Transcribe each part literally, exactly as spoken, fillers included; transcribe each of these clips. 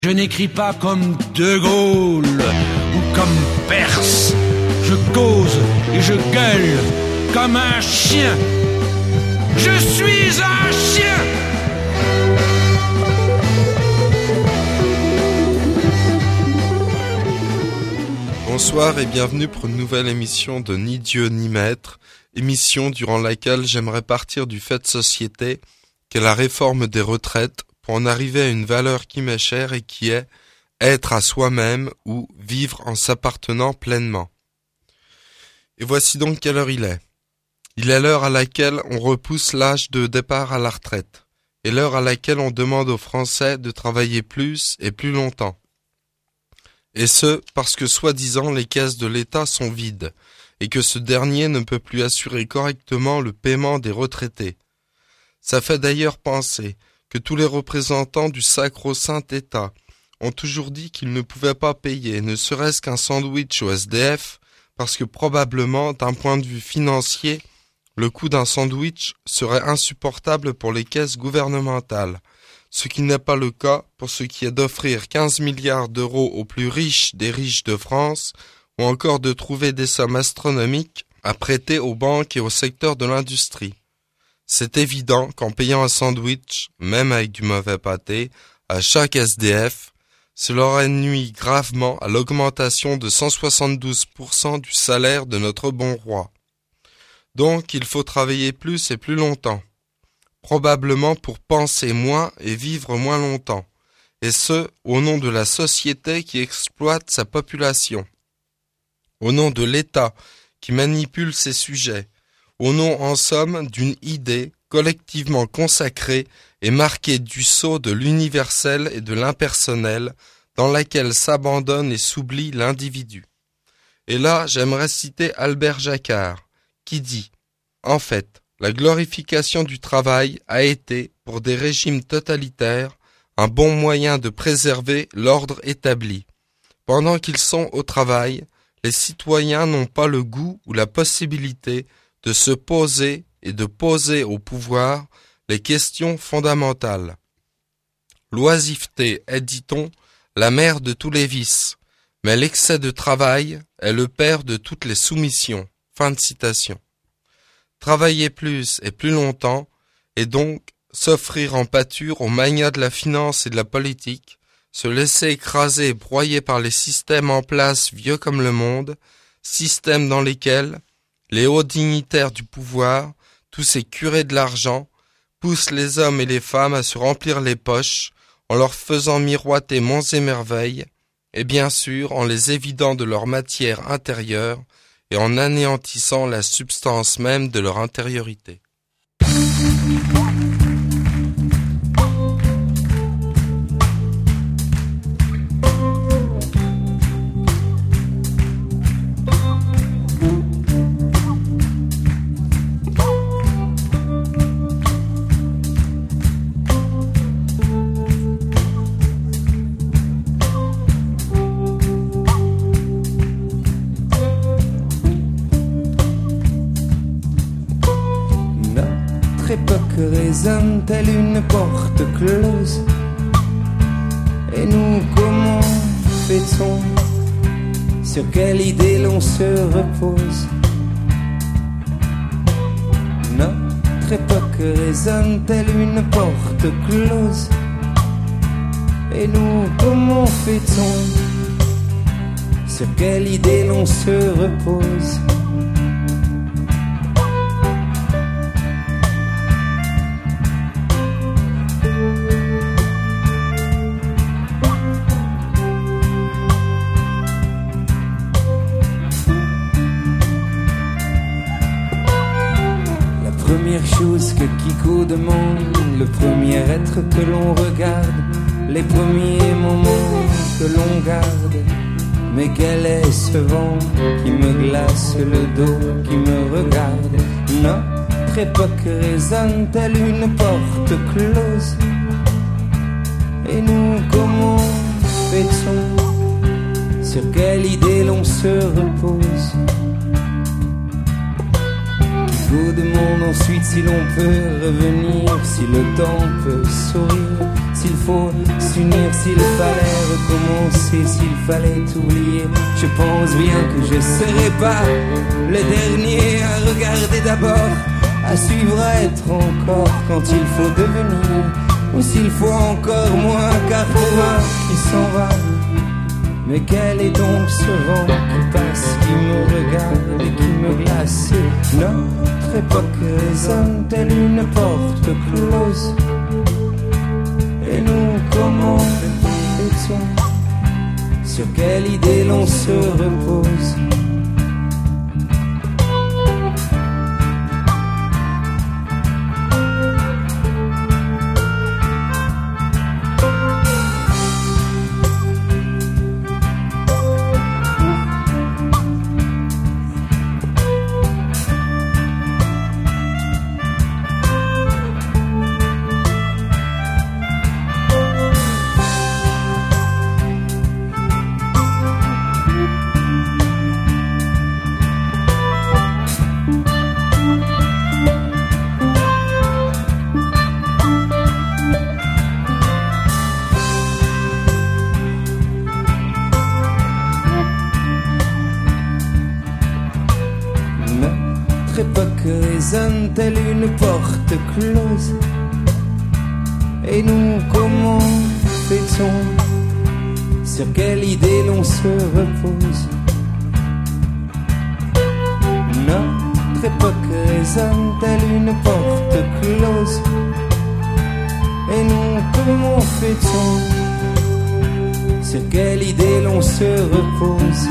Je n'écris pas comme De Gaulle ou comme Perse. Je cause et je gueule comme un chien. Je suis un chien. Bonsoir et bienvenue pour une nouvelle émission de Ni Dieu ni Maître, émission durant laquelle j'aimerais partir du fait de société qu'est la réforme des retraites pour en arriver à une valeur qui m'est chère et qui est être à soi-même ou vivre en s'appartenant pleinement. Et voici donc quelle heure il est. Il est l'heure à laquelle on repousse l'âge de départ à la retraite et l'heure à laquelle on demande aux Français de travailler plus et plus longtemps. Et ce, parce que soi-disant les caisses de l'État sont vides et que ce dernier ne peut plus assurer correctement le paiement des retraités. Ça fait d'ailleurs penser que tous les représentants du sacro-saint État ont toujours dit qu'ils ne pouvaient pas payer ne serait-ce qu'un sandwich au S D F parce que probablement, d'un point de vue financier, le coût d'un sandwich serait insupportable pour les caisses gouvernementales, ce qui n'est pas le cas pour ce qui est d'offrir quinze milliards d'euros aux plus riches des riches de France ou encore de trouver des sommes astronomiques à prêter aux banques et au secteur de l'industrie. C'est évident qu'en payant un sandwich, même avec du mauvais pâté, à chaque S D F, cela aurait nui gravement à l'augmentation de cent soixante-douze pour cent du salaire de notre bon roi. Donc il faut travailler plus et plus longtemps, probablement pour penser moins et vivre moins longtemps, et ce, au nom de la société qui exploite sa population, au nom de l'État qui manipule ses sujets, au nom en somme d'une idée collectivement consacrée et marquée du sceau de l'universel et de l'impersonnel dans laquelle s'abandonne et s'oublie l'individu. Et là, j'aimerais citer Albert Jacquard, qui dit « En fait, la glorification du travail a été, pour des régimes totalitaires, un bon moyen de préserver l'ordre établi. Pendant qu'ils sont au travail, les citoyens n'ont pas le goût ou la possibilité de se poser et de poser au pouvoir les questions fondamentales. L'oisiveté est, dit-on, la mère de tous les vices, mais l'excès de travail est le père de toutes les soumissions. » Fin de citation. Travailler plus et plus longtemps, et donc s'offrir en pâture aux magnats de la finance et de la politique, se laisser écraser et broyer par les systèmes en place vieux comme le monde, systèmes dans lesquels les hauts dignitaires du pouvoir, tous ces curés de l'argent, poussent les hommes et les femmes à se remplir les poches en leur faisant miroiter monts et merveilles, et bien sûr en les évidant de leur matière intérieure et en anéantissant la substance même de leur intériorité. Résonne telle une porte close. Et nous, comment fait-on? Sur quelle idée l'on se repose? Notre époque résonne telle une porte close. Et nous, comment fait-on? Sur quelle idée l'on se repose? Chose que Kiko demande, le premier être que l'on regarde, les premiers moments que l'on garde. Mais quel est ce vent qui me glace le dos, qui me regarde? Notre époque résonne telle une porte close. Et nous, comment fait-on? Sur quelle idée l'on se repose? Kiko demande ensuite si l'on peut revenir, si le temps peut sourire, s'il faut s'unir, s'il fallait recommencer, s'il fallait oublier, je pense bien que je serai pas le dernier à regarder d'abord, à suivre, à être encore quand il faut devenir, ou s'il faut encore moins, car pour un qui s'en va. Mais quel est donc ce vent qui passe, qui me regarde et qui me glace? Notre époque résonne telle une porte close. Et nous, comment fait-on? Sur quelle idée l'on se repose? Telle une porte close. Et nous, comment fait-on? Sur quelle idée l'on se repose? Notre époque résonne telle une porte close. Et nous, comment fait-on? Sur quelle idée l'on se repose?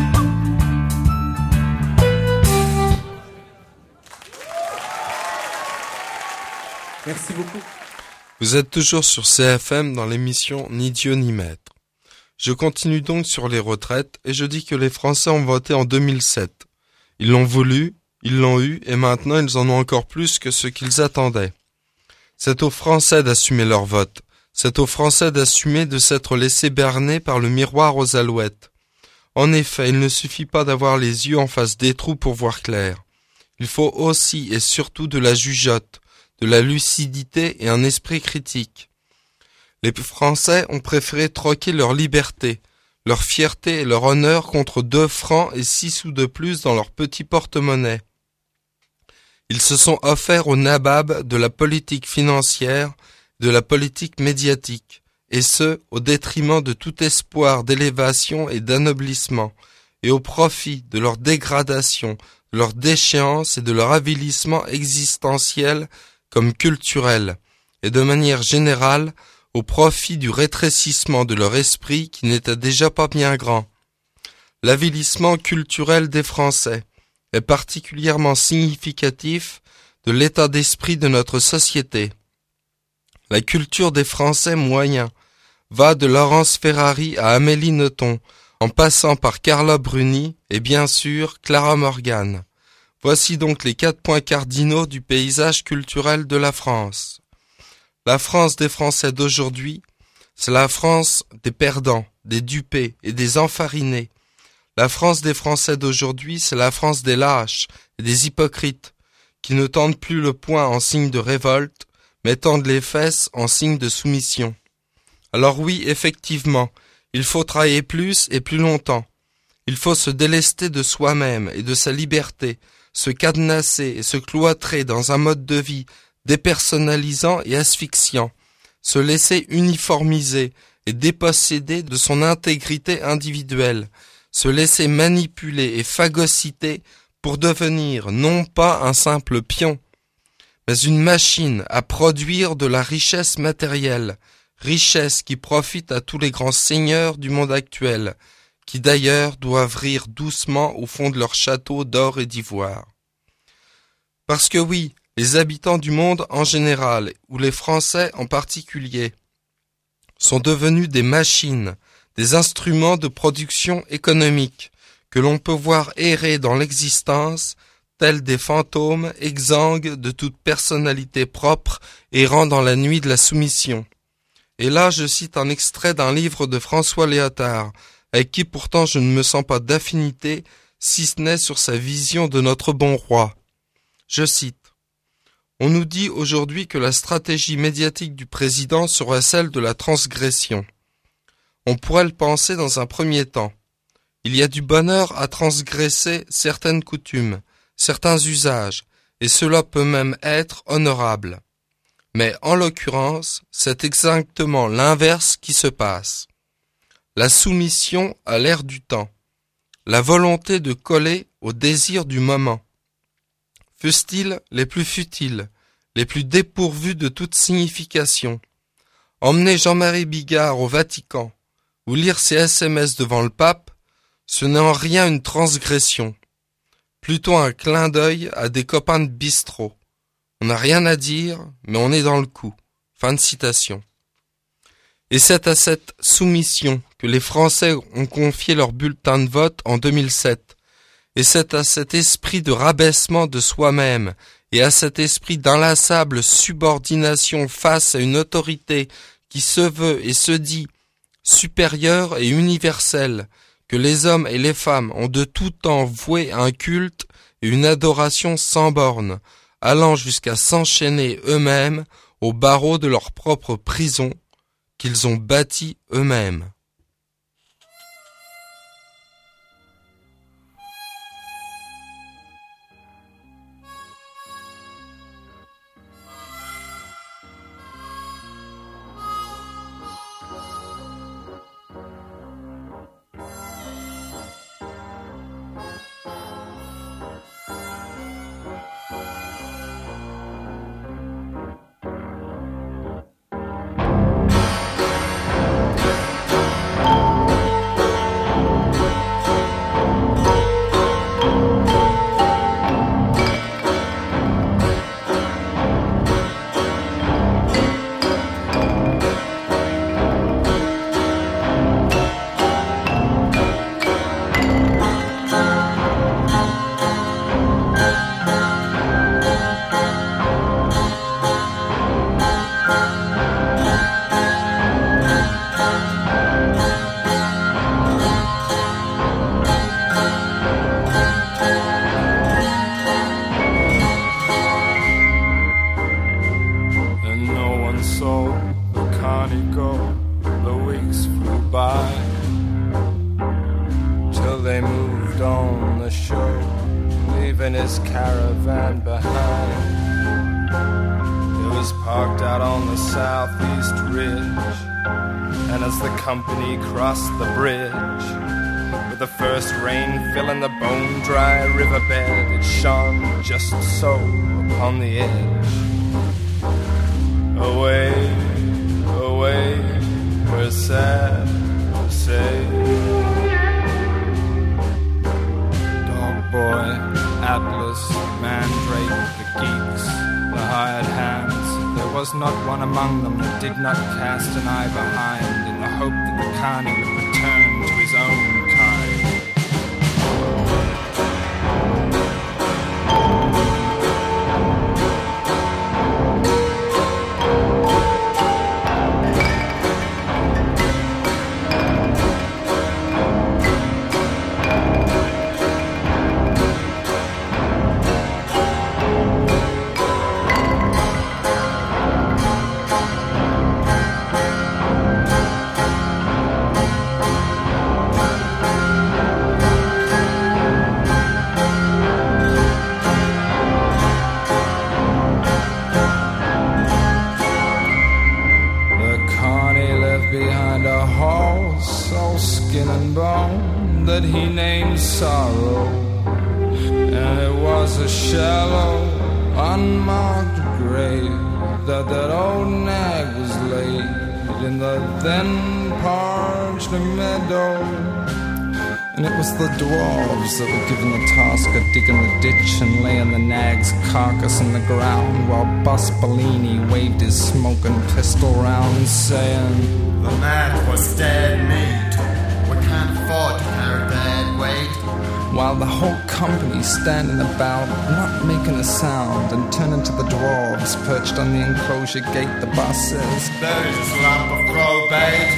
Merci beaucoup. Vous êtes toujours sur C F M dans l'émission Ni Dieu ni Maître. Je continue donc sur les retraites et je dis que les Français ont voté en deux mille sept. Ils l'ont voulu, ils l'ont eu et maintenant ils en ont encore plus que ce qu'ils attendaient. C'est aux Français d'assumer leur vote. C'est aux Français d'assumer de s'être laissés berner par le miroir aux alouettes. En effet, il ne suffit pas d'avoir les yeux en face des trous pour voir clair. Il faut aussi et surtout de la jugeote, de la lucidité et un esprit critique. Les Français ont préféré troquer leur liberté, leur fierté et leur honneur contre deux francs et six sous de plus dans leur petit porte-monnaie. Ils se sont offerts au nabab de la politique financière, de la politique médiatique, et ce, au détriment de tout espoir d'élévation et d'anoblissement, et au profit de leur dégradation, de leur déchéance et de leur avilissement existentiel comme culturel, et de manière générale, au profit du rétrécissement de leur esprit qui n'était déjà pas bien grand. L'avilissement culturel des Français est particulièrement significatif de l'état d'esprit de notre société. La culture des Français moyens va de Laurence Ferrari à Amélie Nothomb, en passant par Carla Bruni et bien sûr Clara Morgan. Voici donc les quatre points cardinaux du paysage culturel de la France. La France des Français d'aujourd'hui, c'est la France des perdants, des dupés et des enfarinés. La France des Français d'aujourd'hui, c'est la France des lâches et des hypocrites, qui ne tendent plus le poing en signe de révolte, mais tendent les fesses en signe de soumission. Alors oui, effectivement, il faut travailler plus et plus longtemps. Il faut se délester de soi-même et de sa liberté, se cadenasser et se cloîtrer dans un mode de vie dépersonnalisant et asphyxiant, se laisser uniformiser et déposséder de son intégrité individuelle, se laisser manipuler et phagocyter pour devenir non pas un simple pion, mais une machine à produire de la richesse matérielle, richesse qui profite à tous les grands seigneurs du monde actuel, qui d'ailleurs doivent rire doucement au fond de leur château d'or et d'ivoire. Parce que oui, les habitants du monde en général, ou les Français en particulier, sont devenus des machines, des instruments de production économique, que l'on peut voir errer dans l'existence, tels des fantômes exsangues de toute personnalité propre errant dans la nuit de la soumission. Et là, je cite un extrait d'un livre de François Léotard, avec qui pourtant je ne me sens pas d'affinité, si ce n'est sur sa vision de notre bon roi. Je cite. On nous dit aujourd'hui que la stratégie médiatique du président serait celle de la transgression. On pourrait le penser dans un premier temps. Il y a du bonheur à transgresser certaines coutumes, certains usages, et cela peut même être honorable. Mais en l'occurrence, c'est exactement l'inverse qui se passe. La soumission à l'air du temps, la volonté de coller au désir du moment, fussent-ils les plus futiles, les plus dépourvus de toute signification. Emmener Jean-Marie Bigard au Vatican, ou lire ses S M S devant le pape, ce n'est en rien une transgression, plutôt un clin d'œil à des copains de bistrot. On n'a rien à dire, mais on est dans le coup. Fin de citation. Et c'est à cette soumission que les Français ont confié leur bulletin de vote en deux mille sept. Et c'est à cet esprit de rabaissement de soi-même et à cet esprit d'inlassable subordination face à une autorité qui se veut et se dit supérieure et universelle que les hommes et les femmes ont de tout temps voué un culte et une adoration sans bornes, allant jusqu'à s'enchaîner eux-mêmes aux barreaux de leur propre prison qu'ils ont bâtie eux-mêmes. Caravan behind. It was parked out on the southeast ridge, and as the company crossed the bridge, with the first rain filling the bone-dry riverbed, it shone just so upon the edge. Away, away, we're sad to say, dog boy, Atlas, Mandrake, the geeks, the hired hands. There was not one among them that did not cast an eye behind in the hope that the carney would return to his own kind. That he named sorrow, and it was a shallow, unmarked grave that that old nag was laid in the then parched meadow. And it was the dwarves that were given the task of digging the ditch and laying the nag's carcass in the ground, while Boss Bellini waved his smoking pistol round, saying, "The man was dead meat. We can't afford to carry that weight." While the whole company standing about, not making a sound, and turning to the dwarves perched on the enclosure gate, the boss says, "There's this lump of crow bait."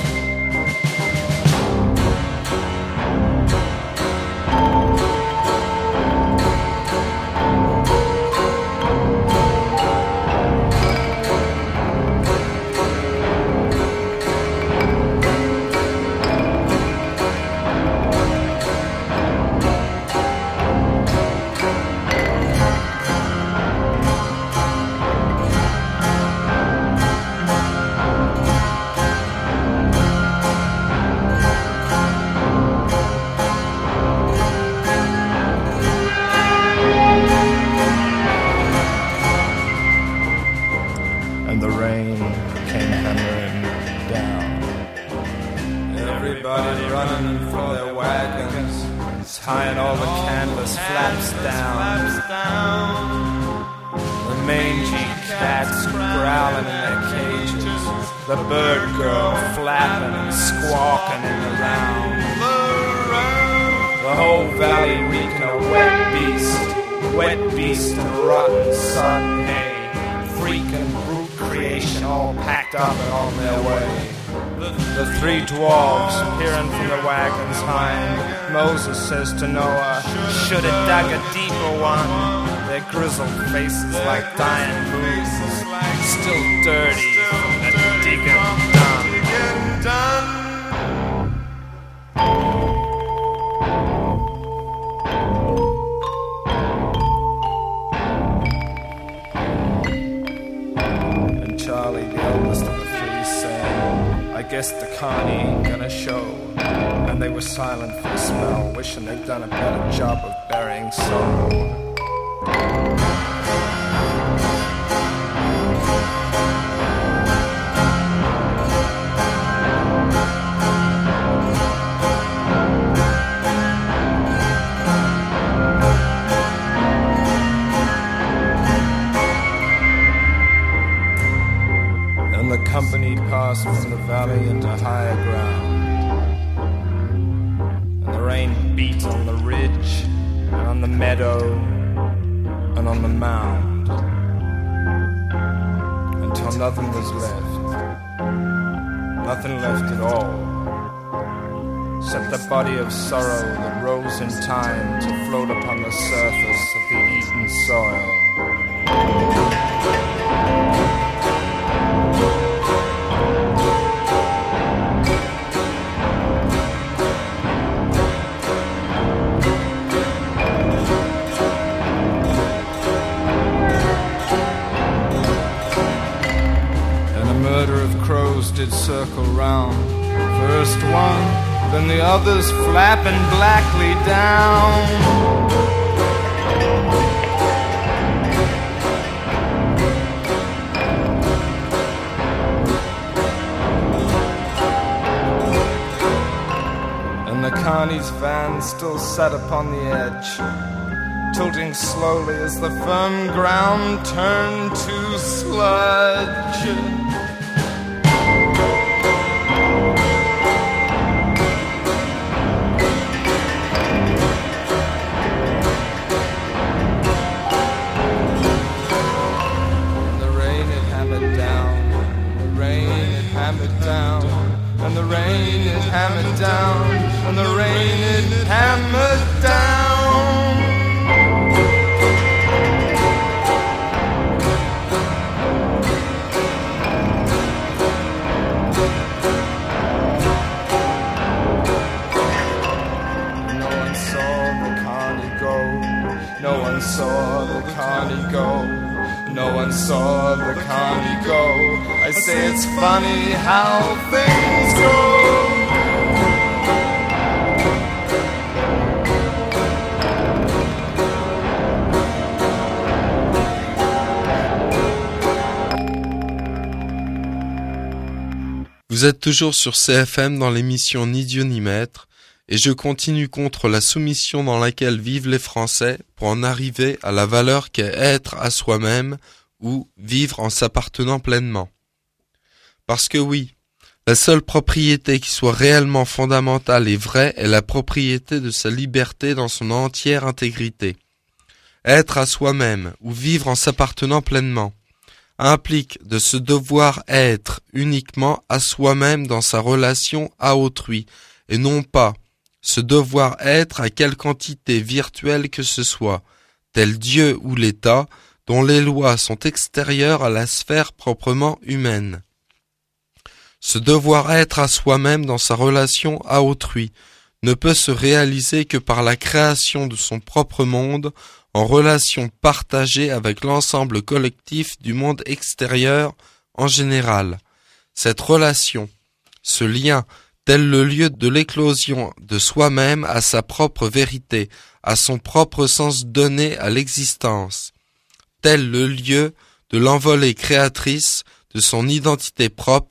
Everybody running for their wagons, tying all the canvas flaps down. The mangy cats growling in their cages, the bird girl flapping and squawking in the round. The whole valley reeking of wet beast, wet beast and rotten sun hay, freak and brute creation all packed up and on their way. The three dwarves peering from the wagon's hind, Moses says to Noah, should have dug a deeper one. Their grizzled faces like dying moons, still dirty from the digging done. And Charlie, the eldest of the three, said, I guess the carny ain't gonna show. And they were silent for a spell, wishing they'd done a better job of burying sorrow. And the company passed from the valley into higher ground, and the rain beat on the ridge and on the meadow and on the mound, until nothing was left, nothing left at all, except the body of sorrow that rose in time to float upon the surface of the eaten soil. Did circle round, first one, then the others flapping blackly down. And the carny's van still sat upon the edge, tilting slowly as the firm ground turned to sludge. And the rain it hammered down, and the rain it hammered down. No one saw the carny go, no one saw the carny go. No one saw the carny go. I say it's funny how things go. Vous êtes toujours sur C F M dans l'émission Ni Dieu ni Maître, et je continue contre la soumission dans laquelle vivent les Français pour en arriver à la valeur qu'est être à soi-même ou vivre en s'appartenant pleinement. Parce que oui, la seule propriété qui soit réellement fondamentale et vraie est la propriété de sa liberté dans son entière intégrité. Être à soi-même ou vivre en s'appartenant pleinement implique de se devoir être uniquement à soi-même dans sa relation à autrui, et non pas se devoir être à quelque entité virtuelle que ce soit, tel Dieu ou l'État, dont les lois sont extérieures à la sphère proprement humaine. Se devoir être à soi-même dans sa relation à autrui ne peut se réaliser que par la création de son propre monde en relation partagée avec l'ensemble collectif du monde extérieur en général. Cette relation, ce lien, tel le lieu de l'éclosion de soi-même à sa propre vérité, à son propre sens donné à l'existence, tel le lieu de l'envolée créatrice de son identité propre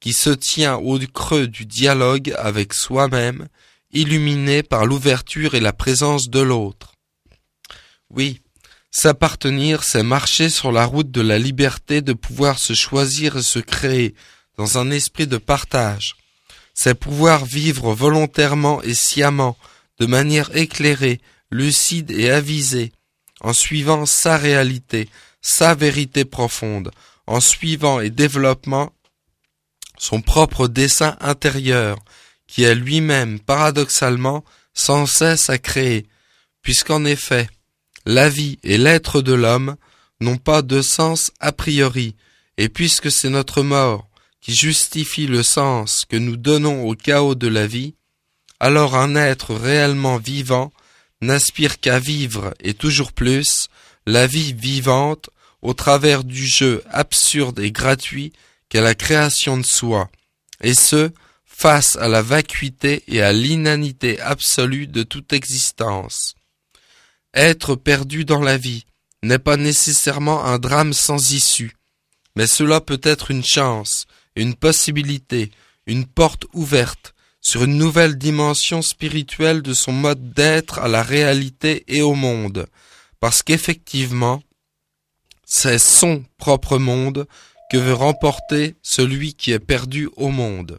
qui se tient au creux du dialogue avec soi-même, illuminé par l'ouverture et la présence de l'autre. Oui, s'appartenir, c'est marcher sur la route de la liberté de pouvoir se choisir et se créer dans un esprit de partage. C'est pouvoir vivre volontairement et sciemment, de manière éclairée, lucide et avisée, en suivant sa réalité, sa vérité profonde, en suivant et développant son propre dessein intérieur, qui est lui-même, paradoxalement, sans cesse à créer, puisqu'en effet, la vie et l'être de l'homme n'ont pas de sens a priori, et puisque c'est notre mort qui justifie le sens que nous donnons au chaos de la vie, alors un être réellement vivant n'aspire qu'à vivre, et toujours plus, la vie vivante au travers du jeu absurde et gratuit qu'est la création de soi, et ce, face à la vacuité et à l'inanité absolue de toute existence. Être perdu dans la vie n'est pas nécessairement un drame sans issue, mais cela peut être une chance, une possibilité, une porte ouverte sur une nouvelle dimension spirituelle de son mode d'être à la réalité et au monde, parce qu'effectivement, c'est son propre monde que veut remporter celui qui est perdu au monde.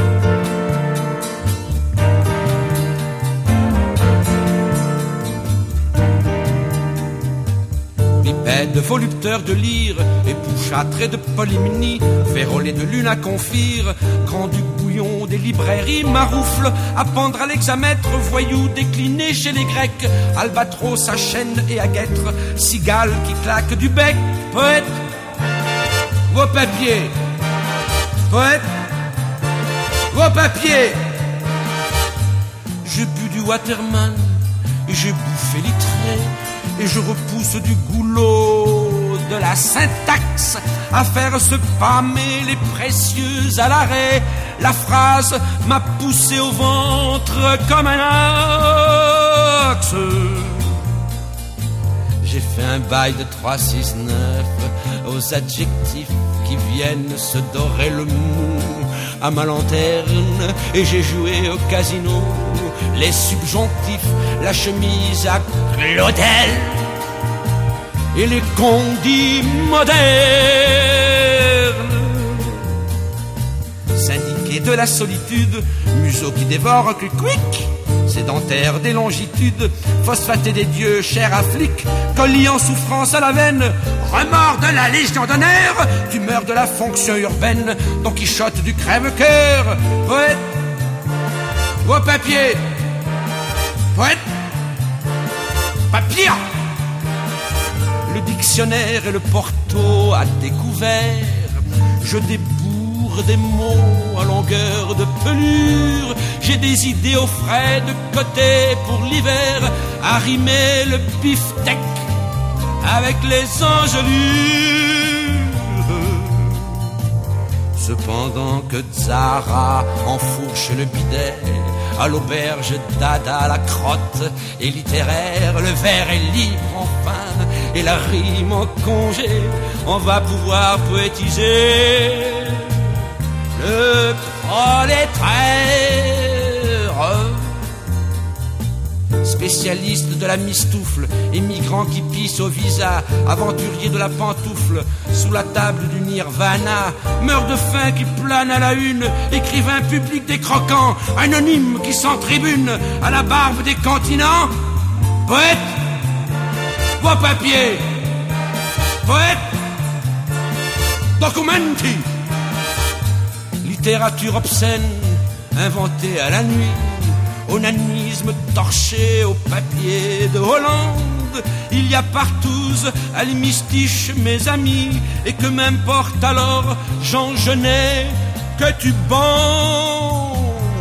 Bipède, volupteur de lyre, épouchâtré de polymnie, vérolé de lune à confire, grand du bouillon des librairies, maroufle, à pendre à l'hexamètre, voyou décliné chez les Grecs, albatros à chaîne et à guêtre, cigale qui claque du bec, poète, vos papiers, poète, vos papiers. J'ai bu du Waterman et j'ai bouffé l'itré, et je repousse du goulot de la syntaxe à faire se pâmer les précieux à l'arrêt. La phrase m'a poussé au ventre comme un axe. J'ai fait un bail de trois six neuf aux adjectifs qui viennent se dorer le mou à ma lanterne, et j'ai joué au casino les subjonctifs, la chemise à Claudel et les condits modernes. Syndiqué de la solitude, museau qui dévore un quick, sédentaire des longitudes, phosphaté des dieux, chair à flic, colis en souffrance à la veine, remords de la Légion d'honneur, tumeur de la fonction urbaine, Don Quichotte du crève-cœur, poète, vos papiers, poète, papier. Le dictionnaire et le porto à découvert, je débourre des mots à longueur de pelure, j'ai des idées au frais de côté pour l'hiver, à rimer le beefsteak avec les engelures. Cependant que Zara enfourche le bidet, à l'auberge dada la crotte est littéraire, le vers est libre enfin, et la rime en congé, on va pouvoir poétiser le prolétaire. Spécialiste de la mistoufle, émigrant qui pisse au visa, aventurier de la pantoufle, sous la table du nirvana, meurt de faim qui plane à la une, écrivain public des croquants, anonyme qui s'entribune à la barbe des continents, poète, vos papiers, poète, documenti, littérature obscène, inventée à la nuit, onanisme torché au papier de Hollande. Il y a partout à l'hémistiche mes amis, et que m'importe alors, Jean Genet, que tu bandes.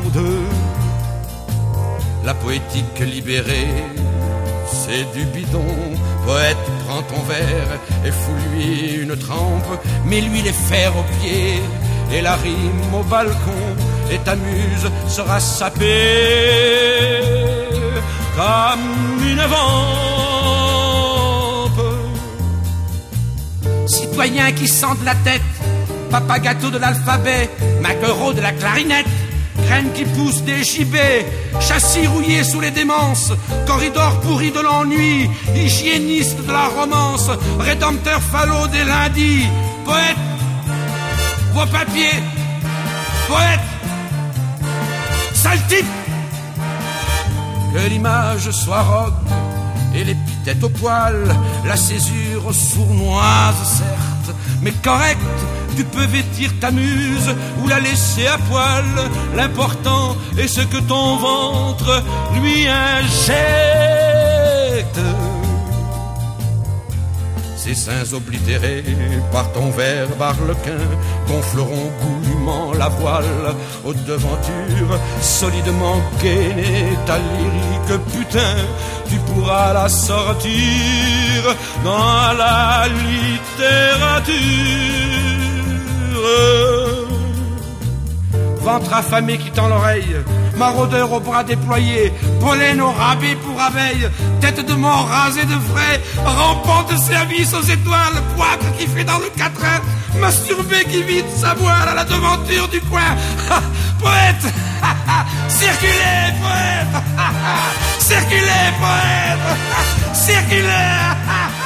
La poétique libérée, c'est du bidon. Poète, prends ton verre et fous-lui une trempe, mets-lui les fers aux pieds et la rime au balcon, et ta muse sera sapée comme une vampe. Citoyen qui sent de la tête Papa gâteau de l'alphabet, maquereau de la clarinette, graines qui poussent des gibets, châssis rouillé sous les démences, corridor pourri de l'ennui, hygiéniste de la romance, rédempteur falot des lundis, poète, vos papiers, poète, sale type. Que l'image soit rogue et l'épithète au poil, la césure sournoise certes, mais correcte. Tu peux vêtir ta muse ou la laisser à poil. L'important est ce que ton ventre lui injecte. Ces seins oblitérés par ton verbe arlequin gonfleront goulûment la voile aux devantures, solidement gainé ta lyrique putain. Tu pourras la sortir dans la littérature. Ventre affamé qui tend l'oreille, maraudeur aux bras déployés, pollen au rabais pour abeille, tête de mort rasée de frais, rampant de service aux étoiles, poivre qui fait dans le quatrain, masturbé qui vide sa voile à la devanture du coin. Poète, circulez, poète, circulez, poète, circulez.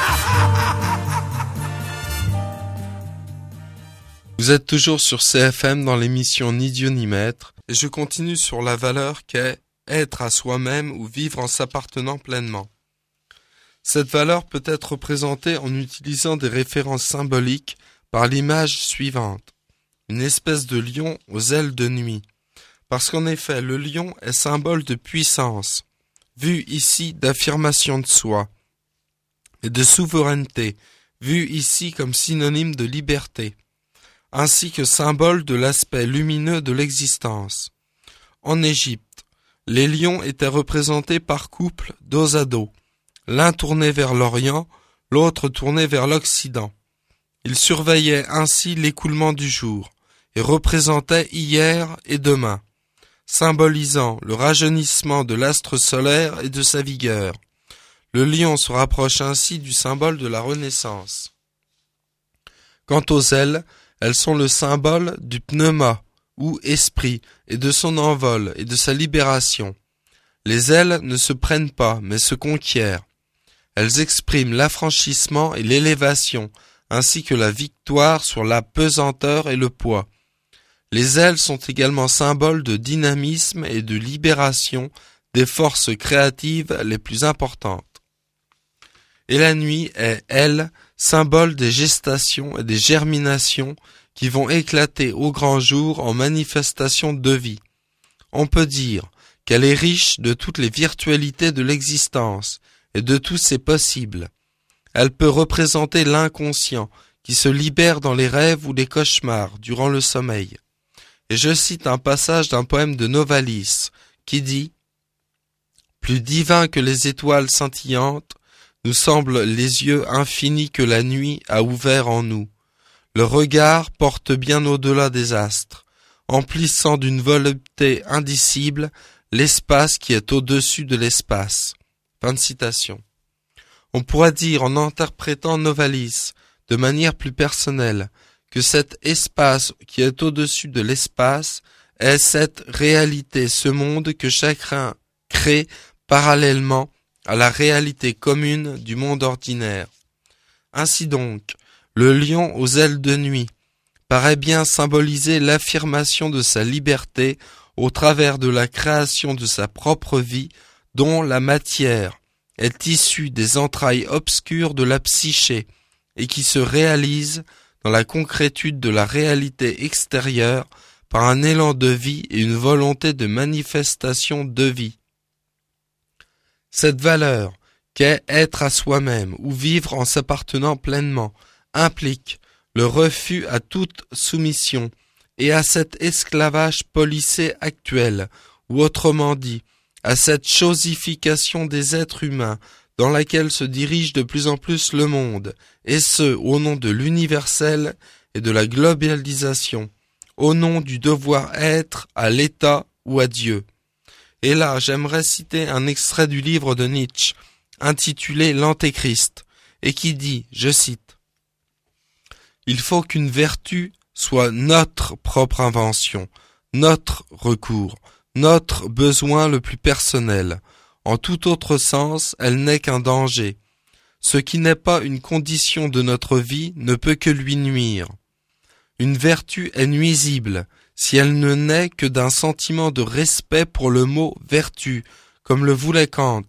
Vous êtes toujours sur C F M dans l'émission Ni Dieu ni Maître, et je continue sur la valeur qu'est être à soi-même ou vivre en s'appartenant pleinement. Cette valeur peut être représentée en utilisant des références symboliques par l'image suivante. Une espèce de lion aux ailes de nuit. Parce qu'en effet, le lion est symbole de puissance, vu ici d'affirmation de soi, et de souveraineté, vu ici comme synonyme de liberté, ainsi que symbole de l'aspect lumineux de l'existence. En Égypte, les lions étaient représentés par couples dos à dos, l'un tourné vers l'Orient, l'autre tourné vers l'Occident. Ils surveillaient ainsi l'écoulement du jour et représentaient hier et demain, symbolisant le rajeunissement de l'astre solaire et de sa vigueur. Le lion se rapproche ainsi du symbole de la Renaissance. Quant aux ailes, elles sont le symbole du pneuma, ou esprit, et de son envol et de sa libération. Les ailes ne se prennent pas, mais se conquièrent. Elles expriment l'affranchissement et l'élévation, ainsi que la victoire sur la pesanteur et le poids. Les ailes sont également symboles de dynamisme et de libération des forces créatives les plus importantes. Et la nuit est, elle, symbole des gestations et des germinations qui vont éclater au grand jour en manifestation de vie. On peut dire qu'elle est riche de toutes les virtualités de l'existence et de tous ses possibles. Elle peut représenter l'inconscient qui se libère dans les rêves ou les cauchemars durant le sommeil. Et je cite un passage d'un poème de Novalis qui dit « Plus divin que les étoiles scintillantes, nous semblent les yeux infinis que la nuit a ouverts en nous. Le regard porte bien au-delà des astres, emplissant d'une volupté indicible l'espace qui est au-dessus de l'espace. » Fin de citation. On pourra dire en interprétant Novalis de manière plus personnelle que cet espace qui est au-dessus de l'espace est cette réalité, ce monde que chacun crée parallèlement à la réalité commune du monde ordinaire. Ainsi donc, le lion aux ailes de nuit paraît bien symboliser l'affirmation de sa liberté au travers de la création de sa propre vie, dont la matière est issue des entrailles obscures de la psyché et qui se réalise dans la concrétude de la réalité extérieure par un élan de vie et une volonté de manifestation de vie. Cette valeur, qu'est être à soi-même ou vivre en s'appartenant pleinement, implique le refus à toute soumission et à cet esclavage policé actuel, ou autrement dit, à cette chosification des êtres humains dans laquelle se dirige de plus en plus le monde, et ce, au nom de l'universel et de la globalisation, au nom du devoir-être à l'État ou à Dieu. Et là, j'aimerais citer un extrait du livre de Nietzsche, intitulé L'Antéchrist, et qui dit, je cite, « Il faut qu'une vertu soit notre propre invention, notre recours, notre besoin le plus personnel. En tout autre sens, elle n'est qu'un danger. Ce qui n'est pas une condition de notre vie ne peut que lui nuire. Une vertu est nuisible si elle ne naît que d'un sentiment de respect pour le mot vertu, comme le voulait Kant.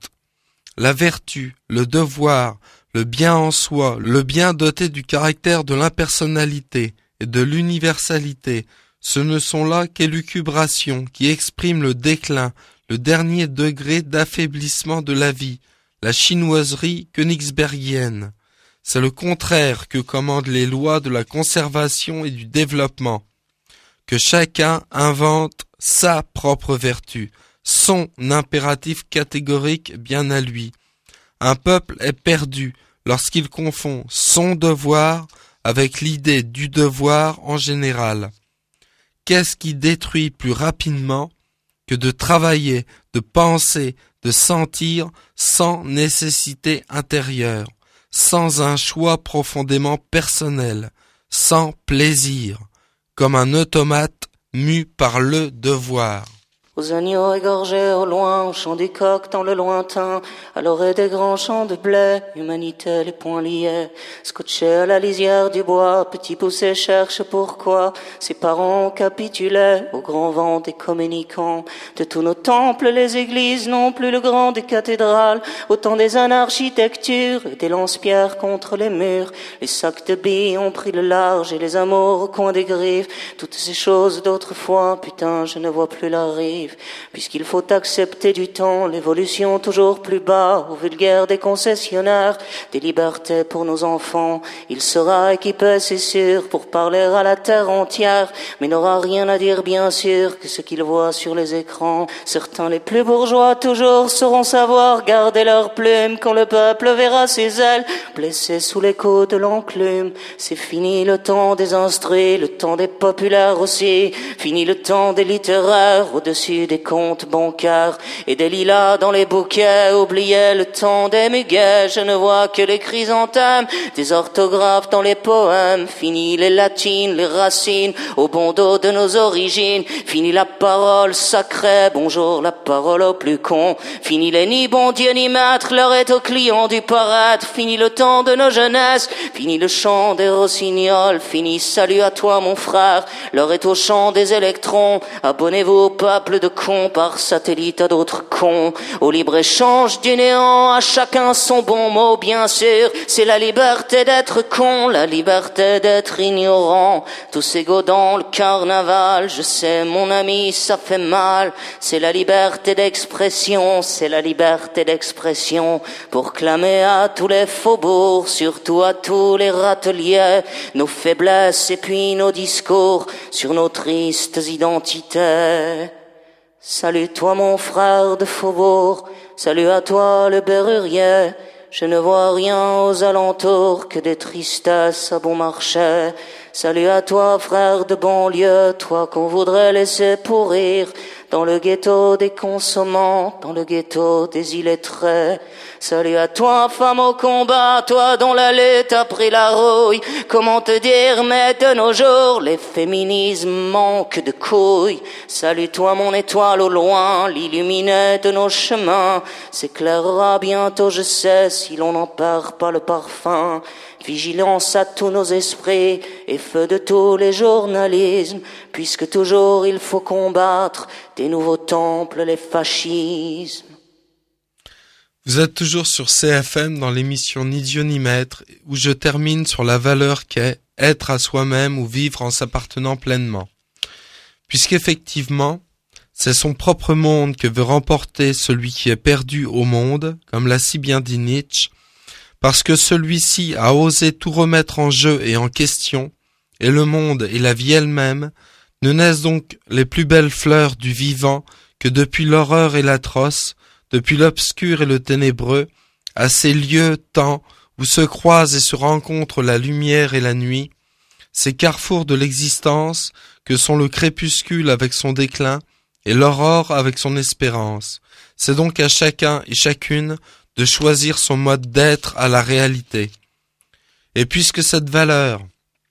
La vertu, le devoir, le bien en soi, le bien doté du caractère de l'impersonnalité et de l'universalité, ce ne sont là qu'élucubrations qui expriment le déclin, le dernier degré d'affaiblissement de la vie, la chinoiserie königsbergienne. C'est le contraire que commandent les lois de la conservation et du développement. Que chacun invente sa propre vertu, son impératif catégorique bien à lui. Un peuple est perdu lorsqu'il confond son devoir avec l'idée du devoir en général. Qu'est-ce qui détruit plus rapidement que de travailler, de penser, de sentir sans nécessité intérieure, sans un choix profondément personnel, sans plaisir, comme un automate mu par le devoir. Aux agneaux égorgés au loin, au chant du coq dans le lointain, à l'orée des grands champs de blé, humanité les poings liés, scotchés à la lisière du bois, petit poussé cherche pourquoi, ses parents capitulaient au grand vent des communicants. De tous nos temples, les églises n'ont plus le grand des cathédrales, autant des anarchitectures et des lance-pierres contre les murs. Les sacs de billes ont pris le large et les amours au coin des griffes, toutes ces choses d'autrefois, putain, je ne vois plus la rive. Puisqu'il faut accepter du temps l'évolution toujours plus bas au vulgaire des concessionnaires des libertés pour nos enfants, il sera équipé, c'est sûr, pour parler à la terre entière, mais n'aura rien à dire bien sûr que ce qu'il voit sur les écrans. Certains les plus bourgeois toujours sauront savoir garder leurs plumes quand le peuple verra ses ailes blessées sous les coups de l'enclume. C'est fini le temps des instruits, le temps des populaires aussi, fini le temps des littéraires au-dessus des comptes bancaires et des lilas dans les bouquets. Oubliez le temps des muguets, je ne vois que les chrysanthèmes, des orthographes dans les poèmes. Fini les latines, les racines au bon dos de nos origines. Fini la parole sacrée, bonjour la parole au plus con. Fini les ni bon Dieu ni maître, l'heure est au client du paraître. Fini le temps de nos jeunesses, fini le chant des rossignols. Fini salut à toi mon frère, l'heure est au chant des électrons. Abonnez-vous au peuple de cons par satellite à d'autres cons, au libre-échange du néant, à chacun son bon mot bien sûr. C'est la liberté d'être con, la liberté d'être ignorant, tous égaux dans le carnaval. Je sais mon ami ça fait mal, c'est la liberté d'expression, c'est la liberté d'expression pour clamer à tous les faubourgs, surtout à tous les râteliers, nos faiblesses et puis nos discours sur nos tristes identités. Salut toi mon frère de faubourg, salut à toi le berrurier, je ne vois rien aux alentours que des tristesses à bon marché. Salut à toi frère de banlieue, toi qu'on voudrait laisser pourrir dans le ghetto des consommants, dans le ghetto des illettrés. Salut à toi femme au combat, toi dont la lutte a pris la rouille. Comment te dire, mais de nos jours les féminismes manquent de couilles. Salut toi mon étoile au loin, l'illuminé de nos chemins s'éclairera bientôt, je sais, si l'on n'en perd pas le parfum. Vigilance à tous nos esprits et feu de tous les journalismes, puisque toujours il faut combattre des nouveaux temples les fascismes. Vous êtes toujours sur C F M dans l'émission Ni Dieu ni Maître, où je termine sur la valeur qu'est être à soi-même ou vivre en s'appartenant pleinement. Puisqu'effectivement, c'est son propre monde que veut remporter celui qui est perdu au monde, comme l'a si bien dit Nietzsche, parce que celui-ci a osé tout remettre en jeu et en question, et le monde et la vie elle-même, ne naissent donc les plus belles fleurs du vivant que depuis l'horreur et l'atroce, depuis l'obscur et le ténébreux, à ces lieux, temps, où se croisent et se rencontrent la lumière et la nuit, ces carrefours de l'existence que sont le crépuscule avec son déclin et l'aurore avec son espérance. C'est donc à chacun et chacune de choisir son mode d'être à la réalité. Et puisque cette valeur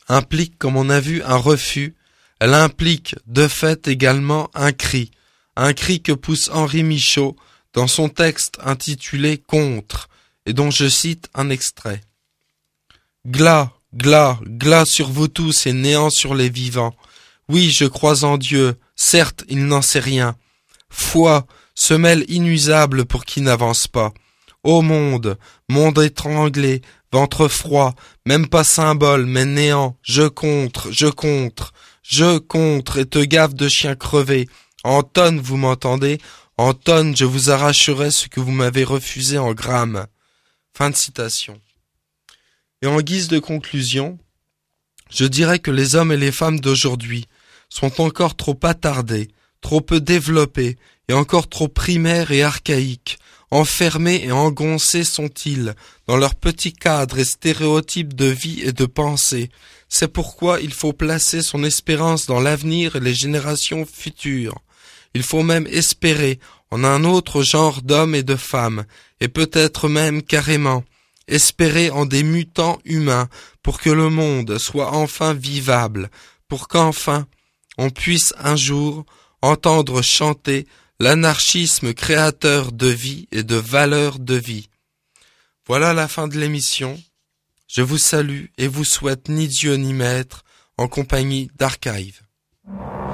implique, comme on a vu, un refus. Elle implique, de fait, également un cri. Un cri que pousse Henri Michaud dans son texte intitulé « Contre » et dont je cite un extrait. « Glas, glas, glas sur vous tous et néant sur les vivants. Oui, je crois en Dieu, certes, il n'en sait rien. Foi, semelle inusable pour qui n'avance pas. Ô monde, monde étranglé, ventre froid, même pas symbole, mais néant, je contre, je contre, je contre et te gaffe de chien crevé. En tonnes, vous m'entendez? En tonnes, je vous arracherai ce que vous m'avez refusé en grammes. » Fin de citation. Et en guise de conclusion, je dirais que les hommes et les femmes d'aujourd'hui sont encore trop attardés, trop peu développés et encore trop primaires et archaïques. Enfermés et engoncés sont-ils dans leurs petits cadres et stéréotypes de vie et de pensée. C'est pourquoi il faut placer son espérance dans l'avenir et les générations futures. Il faut même espérer en un autre genre d'hommes et de femmes, et peut-être même carrément, espérer en des mutants humains pour que le monde soit enfin vivable, pour qu'enfin on puisse un jour entendre chanter l'anarchisme créateur de vie et de valeur de vie. Voilà la fin de l'émission. Je vous salue et vous souhaite ni Dieu ni maître en compagnie d'Archive.